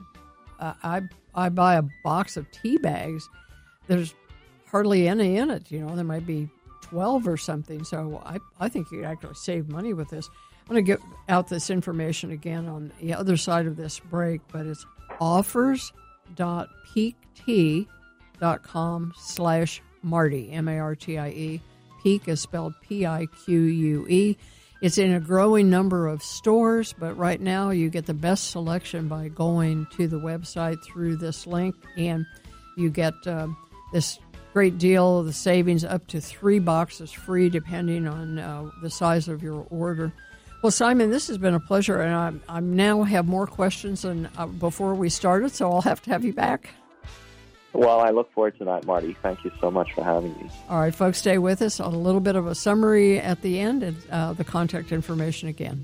Speaker 2: I I buy a box of tea bags. There's hardly any in it. You know, there might be twelve or something. So I, I think you could actually save money with this. I'm going to get out this information again on the other side of this break, but it's offers dot peak tea dot com slash Martie, M A R T I E. Peak is spelled P I Q U E. It's in a growing number of stores, but right now you get the best selection by going to the website through this link, and you get uh, this great deal of the savings, up to three boxes free, depending on uh, the size of your order. Well, Simon, this has been a pleasure, and I, I now have more questions than uh, before we started, so I'll have to have you back.
Speaker 7: Well, I look forward to that, Martie. Thank you so much for having me.
Speaker 2: All right, folks, stay with us. A little bit of a summary at the end and uh, the contact information again.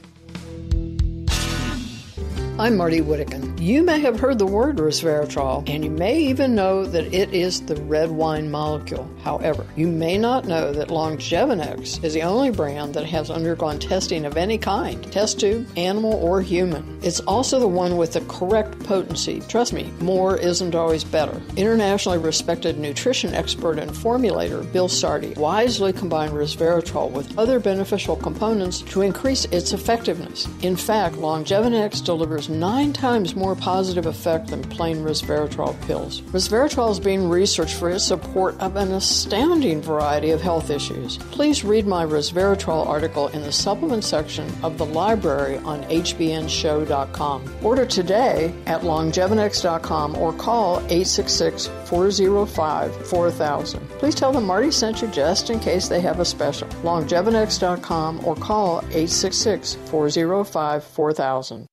Speaker 2: I'm Martie Whittakin. You may have heard the word resveratrol, and you may even know that it is the red wine molecule. However, you may not know that Longevinex is the only brand that has undergone testing of any kind, test tube, animal, or human. It's also the one with the correct potency. Trust me, more isn't always better. Internationally respected nutrition expert and formulator Bill Sardi wisely combined resveratrol with other beneficial components to increase its effectiveness. In fact, Longevinex delivers nine times more positive effect than plain resveratrol pills. Resveratrol is being researched for its support of an astounding variety of health issues. Please read my resveratrol article in the supplement section of the library on H B N show dot com. Order today at longevinex dot com or call eight six six, four oh five, four thousand. Please tell them Martie sent you just in case they have a special. longevinex dot com or call eight six six, four oh five, four thousand.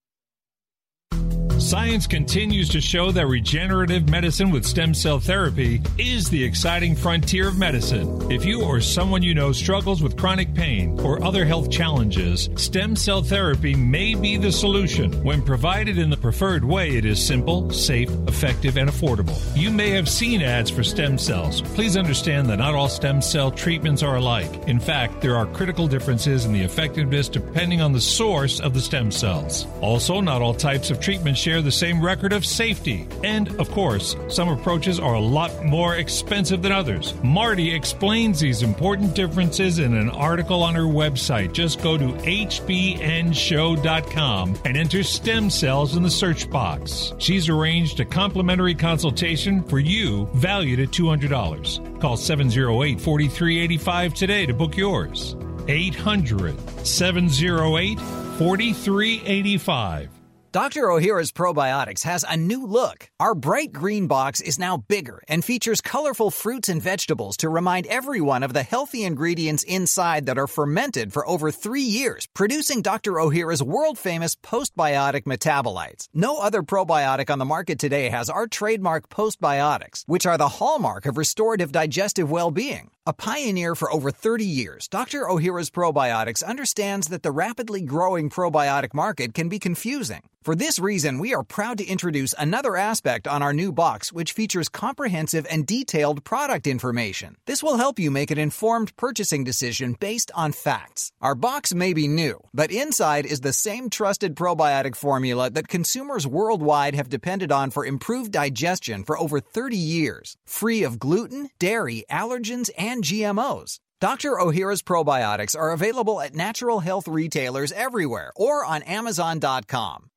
Speaker 9: Science continues to show that regenerative medicine with stem cell therapy is the exciting frontier of medicine. If you or someone you know struggles with chronic pain or other health challenges, stem cell therapy may be the solution. When provided in the preferred way, it is simple, safe, effective, and affordable. You may have seen ads for stem cells. Please understand that not all stem cell treatments are alike. In fact, there are critical differences in the effectiveness depending on the source of the stem cells. Also, not all types of treatment share the same record of safety. And, of course, some approaches are a lot more expensive than others. Martie explains these important differences in an article on her website. Just go to H B N show dot com and enter stem cells in the search box. She's arranged a complimentary consultation for you valued at two hundred dollars. Call seven oh eight, four three eight five today to book yours. eight hundred, seven oh eight, four three eight five.
Speaker 3: Doctor Ohhira's Probiotics has a new look. Our bright green box is now bigger and features colorful fruits and vegetables to remind everyone of the healthy ingredients inside that are fermented for over three years, producing Doctor Ohhira's world-famous postbiotic metabolites. No other probiotic on the market today has our trademark postbiotics, which are the hallmark of restorative digestive well-being. A pioneer for over thirty years, Doctor Ohhira's Probiotics understands that the rapidly growing probiotic market can be confusing. For this reason, we are proud to introduce another aspect on our new box, which features comprehensive and detailed product information. This will help you make an informed purchasing decision based on facts. Our box may be new, but inside is the same trusted probiotic formula that consumers worldwide have depended on for improved digestion for over thirty years, free of gluten, dairy, allergens, and G M Os. Doctor Ohhira's Probiotics are available at natural health retailers everywhere or on Amazon dot com.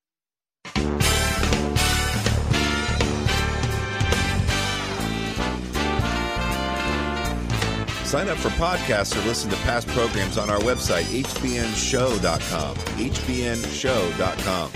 Speaker 1: Sign up for podcasts or listen to past programs on our website, H B N show dot com. H B N show dot com.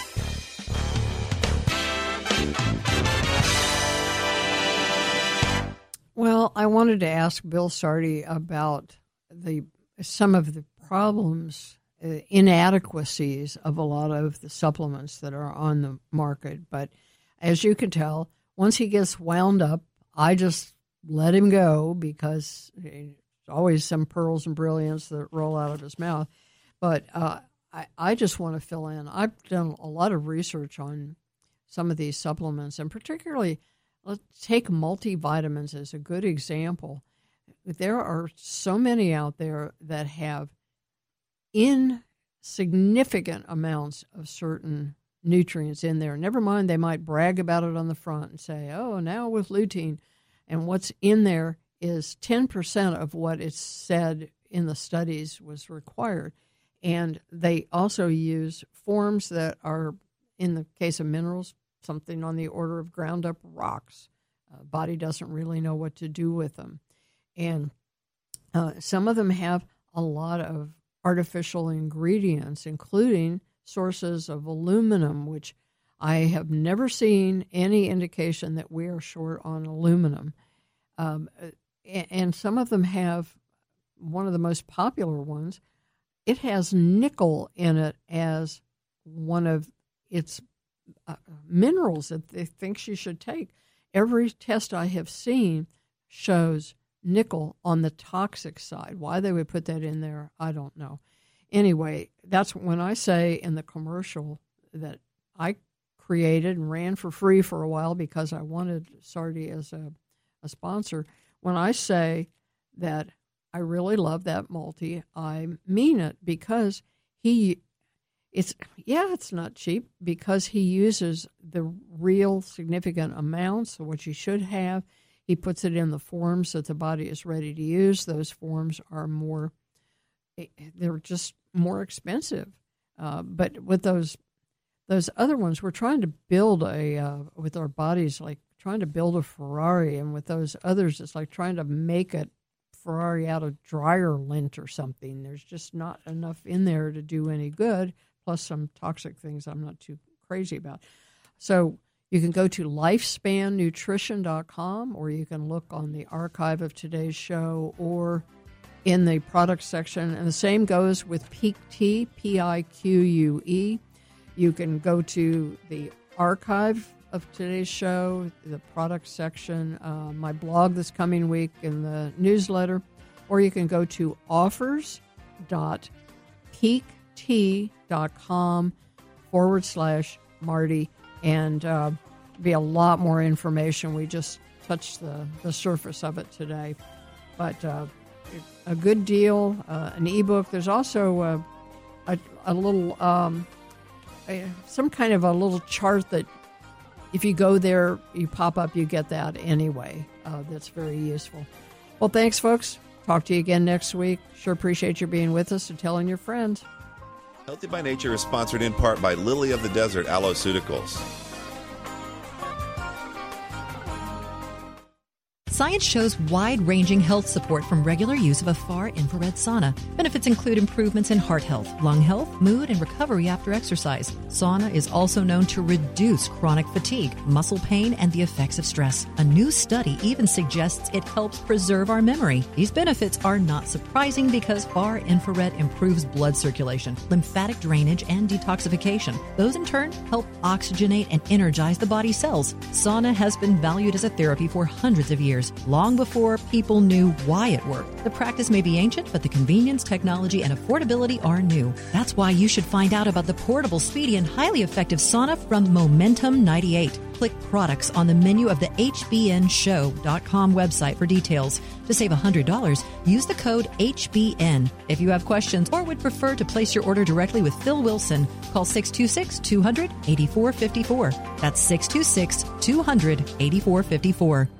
Speaker 2: Well, I wanted to ask Bill Sardi about the some of the problems, uh, inadequacies of a lot of the supplements that are on the market. But as you can tell, once he gets wound up, I just let him go because there's always some pearls and brilliance that roll out of his mouth. But uh, I, I just want to fill in. I've done a lot of research on some of these supplements, and particularly let's take multivitamins as a good example. There are so many out there that have insignificant amounts of certain nutrients in there. Never mind, they might brag about it on the front and say, oh, now with lutein. And what's in there is ten percent of what is said in the studies was required. And they also use forms that are, in the case of minerals, something on the order of ground up rocks. Uh, body doesn't really know what to do with them. And uh, some of them have a lot of artificial ingredients, including sources of aluminum, which I have never seen any indication that we are short on aluminum. Um, and some of them have, one of the most popular ones, it has nickel in it as one of its uh, minerals that they think she should take. Every test I have seen shows nickel on the toxic side. Why they would put that in there, I don't know. Anyway, that's when I say in the commercial that I created and ran for free for a while because I wanted Sardi as a, a sponsor. When I say that I really love that multi, I mean it because he, it's, yeah, it's not cheap because he uses the real significant amounts of what you should have. He puts it in the forms that the body is ready to use. Those forms are more, they're just more expensive. Uh, but with those those other ones, we're trying to build a, uh, with our bodies, like trying to build a Ferrari. And with those others, it's like trying to make a Ferrari out of dryer lint or something. There's just not enough in there to do any good, plus some toxic things I'm not too crazy about. So you can go to lifespan nutrition dot com, or you can look on the archive of today's show or in the product section. And the same goes with Pique Tea, P I Q U E. You can go to the archive of today's show, the product section, uh, my blog this coming week in the newsletter, or you can go to offers dot pique tea dot com forward slash Marty, and uh, be a lot more information. We just touched the, the surface of it today. But uh, a good deal, uh, an ebook. There's also a, a, a little, um, a, some kind of a little chart that if you go there, you pop up, you get that anyway. Uh, that's very useful. Well, thanks, folks. Talk to you again next week. Sure appreciate you being with us and telling your friends.
Speaker 1: Healthy by Nature is sponsored in part by Lily of the Desert Alloceuticals.
Speaker 10: Science shows wide-ranging health support from regular use of a far-infrared sauna. Benefits include improvements in heart health, lung health, mood, and recovery after exercise. Sauna is also known to reduce chronic fatigue, muscle pain, and the effects of stress. A new study even suggests it helps preserve our memory. These benefits are not surprising because far-infrared improves blood circulation, lymphatic drainage, and detoxification. Those in turn help oxygenate and energize the body's cells. Sauna has been valued as a therapy for hundreds of years. years, long before people knew why it worked. The practice may be ancient, but the convenience, technology, and affordability are new. That's why you should find out about the portable, speedy, and highly effective sauna from Momentum ninety-eight. Click products on the menu of the H B N show dot com website for details. To save one hundred dollars, use the code H B N. If you have questions or would prefer to place your order directly with Phil Wilson, call six two six, two hundred, eighty-four fifty-four. That's six two six, two hundred, eighty-four fifty-four.